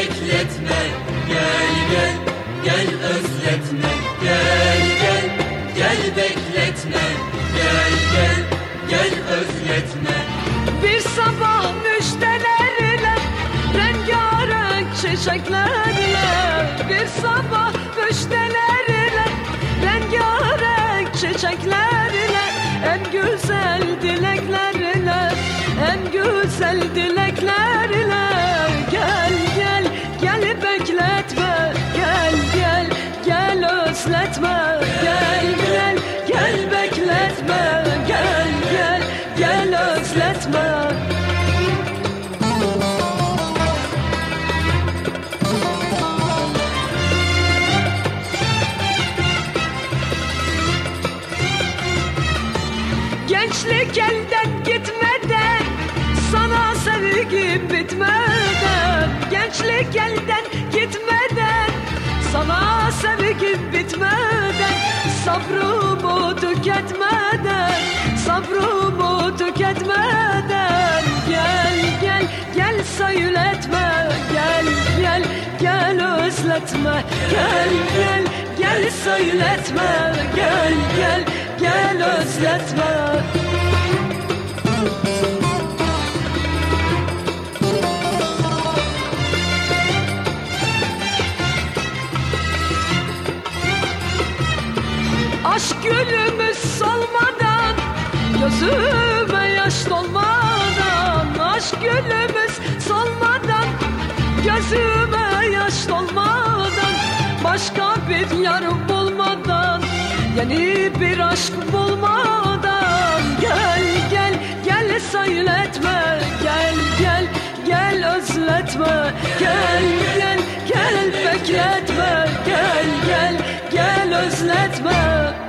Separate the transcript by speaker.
Speaker 1: bekletme, gel gel, gel özletme, gel gel, gel bekletme, gel gel, gel özletme.
Speaker 2: Bir sabah müjdelerle, rengarenk çiçeklerle, bir sabah müjdelerle, rengarenk çiçeklerle, en güzel dileklerle, en güzel dileklerle, gel gel, gel bekletme, gel gel, gel özletme, gel gel, gel bekletme, gel gel, gel özletme. Gençlik elden gitmeden, sana sevgim bitmeden. Gençlik elden gitmeden, sana sevgim bitmeden. Sabrımı tüketmeden, sabrımı tüketmeden. Gel gel, gel söyletme, gel gel, gel özletme. Gel gel, gel söyletme, gel gel, gel özletme. Aşk gülümüz solmadan, gözüme yaş dolmadan. Aşk gülümüz solmadan, gözüme yaş dolmadan. Başka bir yar bulmadan, yeni bir aşk bulmadan. Gel gel, gel söyletme, gel gel, gel özletme. Gel gel, gel bekletme, gel gel, gel özletme.